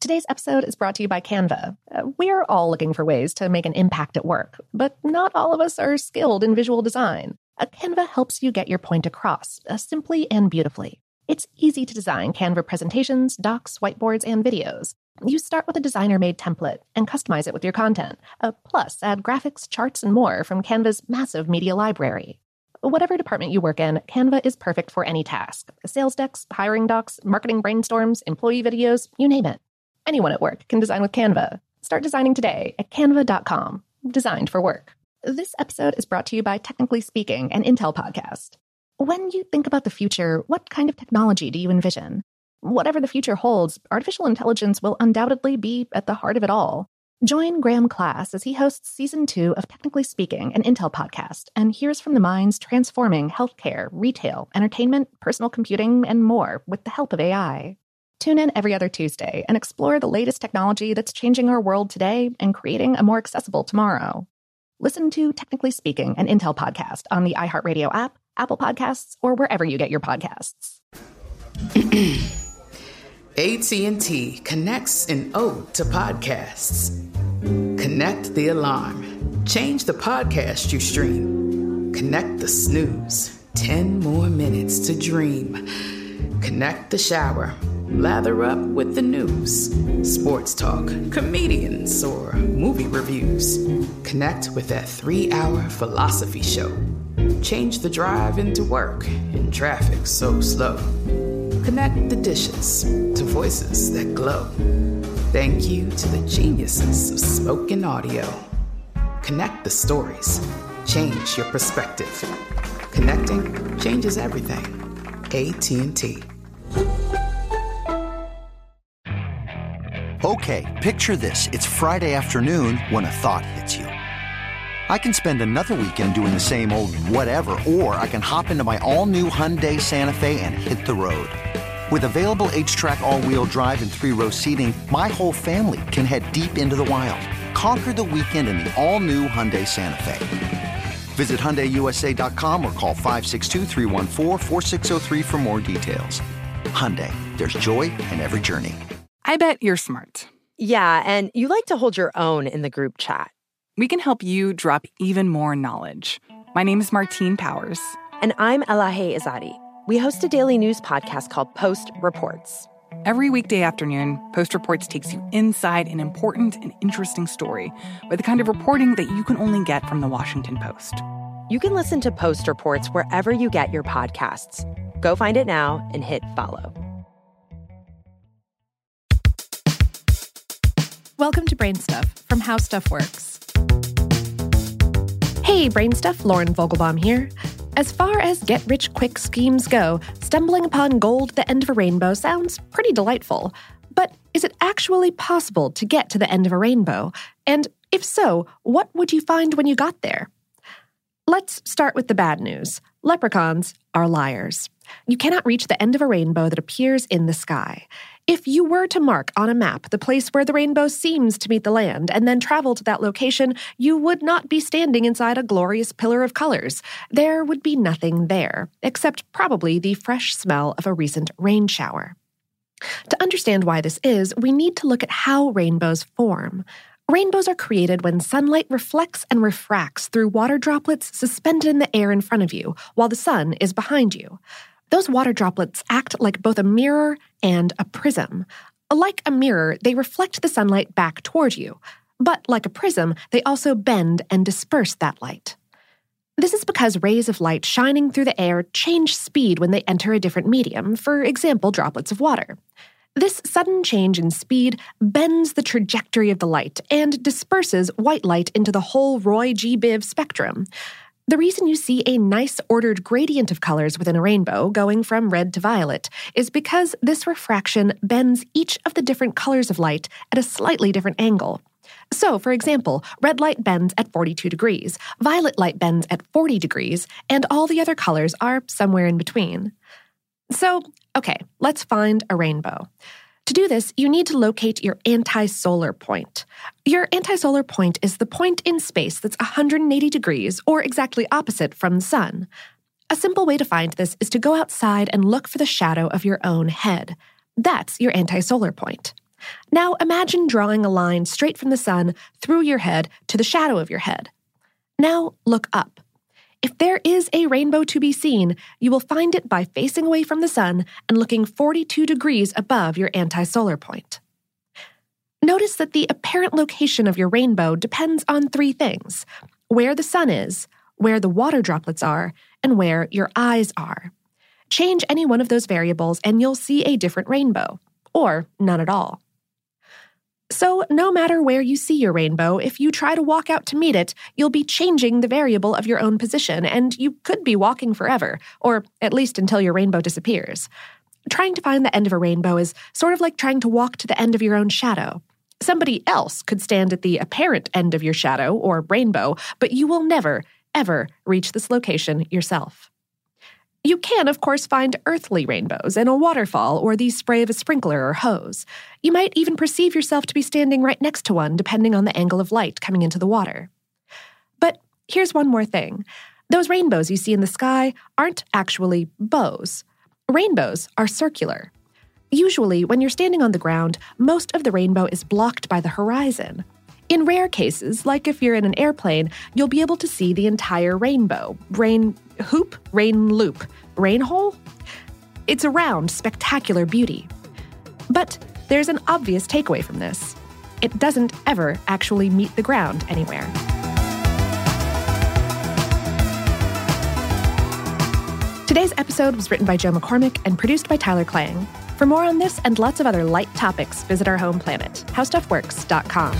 Today's episode is brought to you by Canva. We're all looking for ways to make an impact at work, but not all of us are skilled in visual design. Canva helps you get your point across, simply and beautifully. It's easy to design Canva presentations, docs, whiteboards, and videos. You start with a designer-made template and customize it with your content. Plus, add graphics, charts, and more from Canva's massive media library. Whatever department you work in, Canva is perfect for any task. Sales decks, hiring docs, marketing brainstorms, employee videos, you name it. Anyone at work can design with Canva. Start designing today at canva.com. Designed for work. This episode is brought to you by Technically Speaking, an Intel podcast. When you think about the future, what kind of technology do you envision? Whatever the future holds, artificial intelligence will undoubtedly be at the heart of it all. Join Graham Class as he hosts Season 2 of Technically Speaking, an Intel podcast, and hears from the minds transforming healthcare, retail, entertainment, personal computing, and more with the help of AI. Tune in every other Tuesday and explore the latest technology that's changing our world today and creating a more accessible tomorrow. Listen to Technically Speaking, an Intel podcast on the iHeartRadio app, Apple Podcasts, or wherever you get your podcasts. AT&T connects an ode to podcasts. Connect the alarm. Change the podcast you stream. Connect the snooze. 10 more minutes to dream. Connect the shower. Lather up with the news. Sports talk, comedians, or movie reviews. Connect with that 3-hour philosophy show. Change the drive into work in traffic so slow. Connect the dishes to voices that glow. Thank you to the geniuses of spoken audio. Connect the stories. Change your perspective. Connecting changes everything. AT&T. Okay, picture this. It's Friday afternoon when a thought hits you. I can spend another weekend doing the same old whatever, or I can hop into my all-new Hyundai Santa Fe and hit the road. With available H-Track all-wheel drive and 3-row seating, my whole family can head deep into the wild. Conquer the weekend in the all-new Hyundai Santa Fe. Visit HyundaiUSA.com or call 562-314-4603 for more details. Hyundai, there's joy in every journey. I bet you're smart. Yeah, and you like to hold your own in the group chat. We can help you drop even more knowledge. My name is Martine Powers. And I'm Elahe Izadi. We host a daily news podcast called Post Reports. Every weekday afternoon, Post Reports takes you inside an important and interesting story with the kind of reporting that you can only get from the Washington Post. You can listen to Post Reports wherever you get your podcasts. Go find it now and hit follow. Welcome to Brain Stuff from How Stuff Works. Hey, Brain Stuff, Lauren Vogelbaum here. As far as get-rich-quick schemes go, stumbling upon gold at the end of a rainbow sounds pretty delightful. But is it actually possible to get to the end of a rainbow? And if so, what would you find when you got there? Let's start with the bad news. Leprechauns are liars. You cannot reach the end of a rainbow that appears in the sky. If you were to mark on a map the place where the rainbow seems to meet the land and then travel to that location, you would not be standing inside a glorious pillar of colors. There would be nothing there, except probably the fresh smell of a recent rain shower. To understand why this is, we need to look at how rainbows form. Rainbows are created when sunlight reflects and refracts through water droplets suspended in the air in front of you, while the sun is behind you. Those water droplets act like both a mirror and a prism. Like a mirror, they reflect the sunlight back toward you. But like a prism, they also bend and disperse that light. This is because rays of light shining through the air change speed when they enter a different medium, for example, droplets of water. This sudden change in speed bends the trajectory of the light and disperses white light into the whole Roy G. Biv spectrum. The reason you see a nice ordered gradient of colors within a rainbow going from red to violet is because this refraction bends each of the different colors of light at a slightly different angle. So, for example, red light bends at 42 degrees, violet light bends at 40 degrees, and all the other colors are somewhere in between. So, okay, let's find a rainbow. To do this, you need to locate your anti-solar point. Your anti-solar point is the point in space that's 180 degrees, or exactly opposite from the sun. A simple way to find this is to go outside and look for the shadow of your own head. That's your anti-solar point. Now imagine drawing a line straight from the sun through your head to the shadow of your head. Now look up. If there is a rainbow to be seen, you will find it by facing away from the sun and looking 42 degrees above your anti-solar point. Notice that the apparent location of your rainbow depends on 3 things: where the sun is, where the water droplets are, and where your eyes are. Change any one of those variables and you'll see a different rainbow, or none at all. So no matter where you see your rainbow, if you try to walk out to meet it, you'll be changing the variable of your own position, and you could be walking forever, or at least until your rainbow disappears. Trying to find the end of a rainbow is sort of like trying to walk to the end of your own shadow. Somebody else could stand at the apparent end of your shadow or rainbow, but you will never, ever reach this location yourself. You can, of course, find earthly rainbows in a waterfall or the spray of a sprinkler or hose. You might even perceive yourself to be standing right next to one, depending on the angle of light coming into the water. But here's one more thing. Those rainbows you see in the sky aren't actually bows. Rainbows are circular. Usually, when you're standing on the ground, most of the rainbow is blocked by the horizon. In rare cases, like if you're in an airplane, you'll be able to see the entire rainbow. Rain hoop, rain loop, rain hole? It's a round, spectacular beauty. But there's an obvious takeaway from this. It doesn't ever actually meet the ground anywhere. Today's episode was written by Joe McCormick and produced by Tyler Klang. For more on this and lots of other light topics, visit our home planet, howstuffworks.com.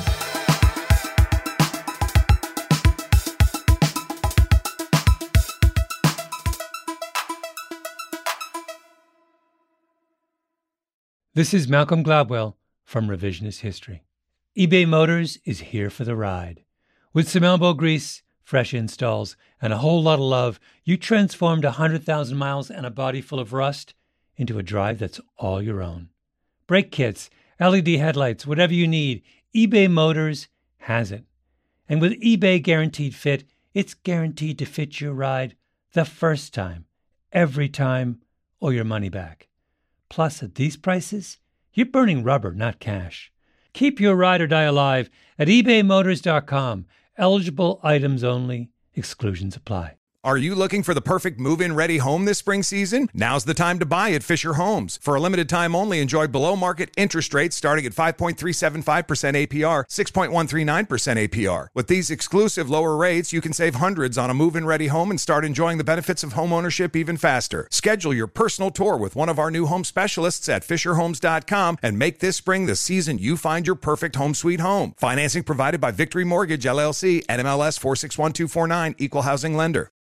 This is Malcolm Gladwell from Revisionist History. eBay Motors is here for the ride. With some elbow grease, fresh installs, and a whole lot of love, you transformed 100,000 miles and a body full of rust into a drive that's all your own. Brake kits, LED headlights, whatever you need, eBay Motors has it. And with eBay Guaranteed Fit, it's guaranteed to fit your ride the first time, every time, or your money back. Plus, at these prices, you're burning rubber, not cash. Keep your ride or die alive at ebaymotors.com. Eligible items only. Exclusions apply. Are you looking for the perfect move-in ready home this spring season? Now's the time to buy at Fisher Homes. For a limited time only, enjoy below-market interest rates starting at 5.375% APR, 6.139% APR. With these exclusive lower rates, you can save hundreds on a move-in ready home and start enjoying the benefits of home ownership even faster. Schedule your personal tour with one of our new home specialists at FisherHomes.com and make this spring the season you find your perfect home sweet home. Financing provided by Victory Mortgage, LLC, NMLS 461249, Equal Housing Lender.